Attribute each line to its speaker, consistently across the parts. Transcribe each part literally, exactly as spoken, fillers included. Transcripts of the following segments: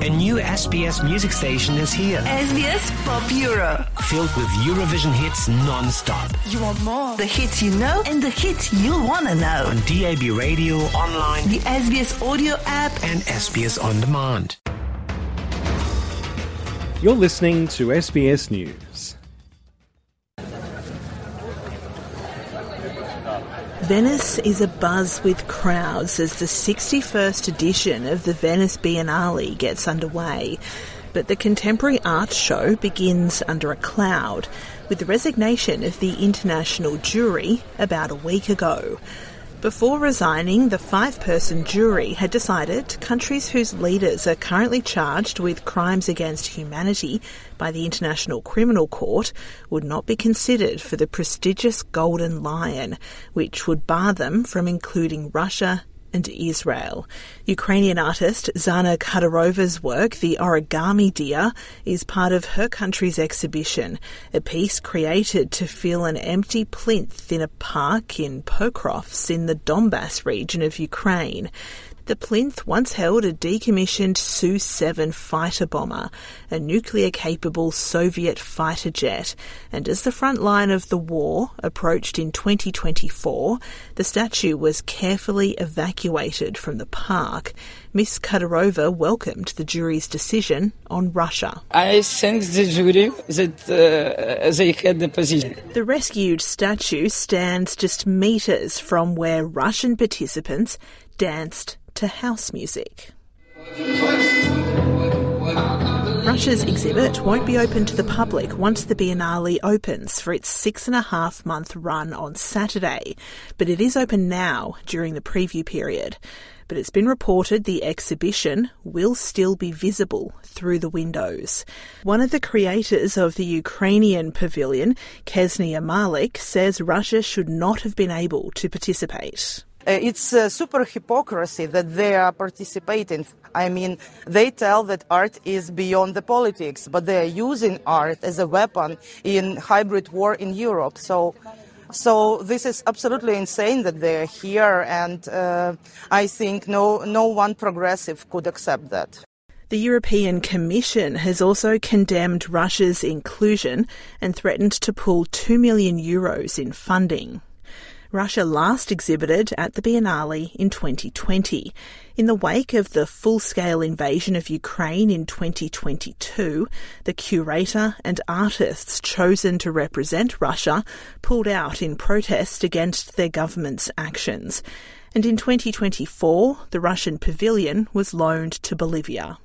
Speaker 1: A new S B S music station is here.
Speaker 2: S B S Pop Euro.
Speaker 1: Filled with Eurovision hits non-stop.
Speaker 2: You want more? The hits you know and the hits you'll want to know.
Speaker 1: On D A B radio, online,
Speaker 2: the S B S audio app,
Speaker 1: and S B S On Demand.
Speaker 3: You're listening to S B S News.
Speaker 4: Venice is abuzz with crowds as the sixty-first edition of the Venice Biennale gets underway. But the contemporary art show begins under a cloud, with the resignation of the international jury about a week ago. Before resigning, the five-person jury had decided countries whose leaders are currently charged with crimes against humanity by the International Criminal Court would not be considered for the prestigious Golden Lion, which would bar them from including Russia and Israel. Ukrainian artist Zana Khadyrova's work, The Origami Deer, is part of her country's exhibition, a piece created to fill an empty plinth in a park in Pokrovsk in the Donbass region of Ukraine. The plinth once held a decommissioned S U seven fighter bomber, a nuclear-capable Soviet fighter jet, and as the front line of the war approached in twenty twenty-four, the statue was carefully evacuated from the park. Miss Khadyrova welcomed the jury's decision on Russia.
Speaker 5: I thank the jury that uh, they had the position.
Speaker 4: The rescued statue stands just metres from where Russian participants danced to house music. Russia's exhibit won't be open to the public once the Biennale opens for its six and a half month run on Saturday, but it is open now during the preview period. But it's been reported the exhibition will still be visible through the windows. One of the creators of the Ukrainian pavilion, Ksenia Malik, says Russia should not have been able to participate.
Speaker 6: Uh, it's uh, super hypocrisy that they are participating. I mean, they tell that art is beyond the politics, but they are using art as a weapon in hybrid war in Europe. So, so this is absolutely insane that they are here, and uh, I think no, no one progressive could accept that.
Speaker 4: The European Commission has also condemned Russia's inclusion and threatened to pull two million euros in funding. Russia last exhibited at the Biennale in twenty twenty. In the wake of the full-scale invasion of Ukraine in twenty twenty-two, the curator and artists chosen to represent Russia pulled out in protest against their government's actions. And in twenty twenty-four, the Russian pavilion was loaned to Bolivia.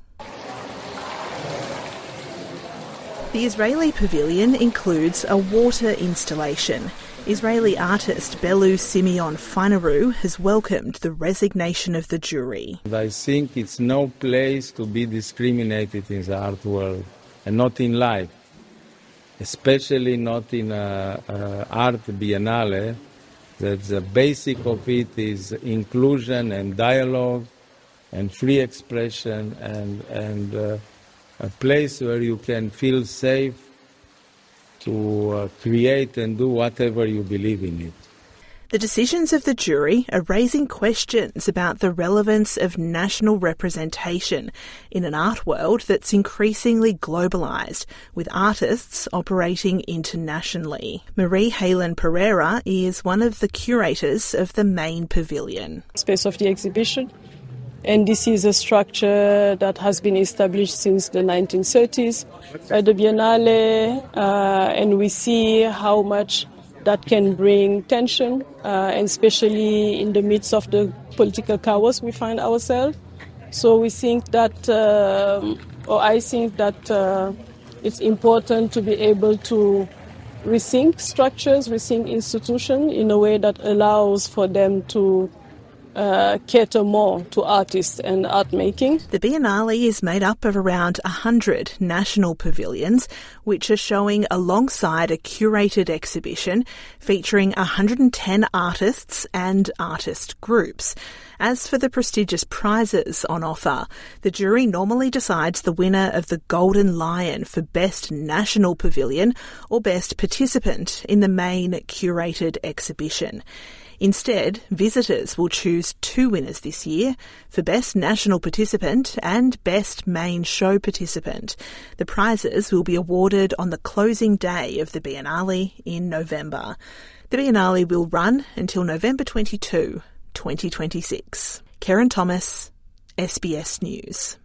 Speaker 4: The Israeli pavilion includes a water installation. Israeli artist Belu Simeon Finaru has welcomed the resignation of the jury.
Speaker 7: I think it's no place to be discriminated in the art world, and not in life, especially not in a, a art biennale, that the basic of it is inclusion and dialogue and free expression and, and uh, a place where you can feel safe to uh, create and do whatever you believe in it.
Speaker 4: The decisions of the jury are raising questions about the relevance of national representation in an art world that's increasingly globalised, with artists operating internationally. Marie Helen Pereira is one of the curators of the main pavilion.
Speaker 8: Space of the exhibition. And this is a structure that has been established since the nineteen thirties at the Biennale, uh, and we see how much that can bring tension, uh, and especially in the midst of the political chaos we find ourselves. So we think that, uh, or I think that uh, it's important to be able to rethink structures, rethink institutions in a way that allows for them to Uh, cater more to artists and art making.
Speaker 4: The Biennale is made up of around one hundred national pavilions, which are showing alongside a curated exhibition featuring one hundred ten artists and artist groups. As for the prestigious prizes on offer, the jury normally decides the winner of the Golden Lion for Best National Pavilion or Best Participant in the main curated exhibition. Instead, visitors will choose two winners this year for Best National Participant and Best Main Show Participant. The prizes will be awarded on the closing day of the Biennale in November. The Biennale will run until November twenty-second, twenty twenty-six. Karen Thomas, S B S News.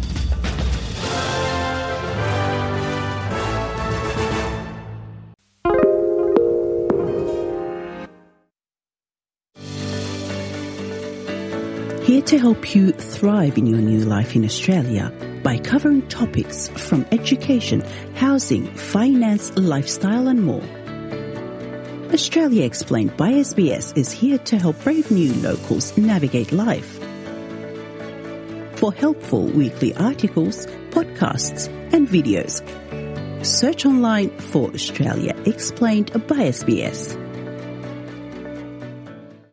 Speaker 9: Here to help you thrive in your new life in Australia by covering topics from education, housing, finance, lifestyle and more. Australia Explained by S B S is here to help brave new locals navigate life. For helpful weekly articles, podcasts and videos, search online for Australia Explained by S B S.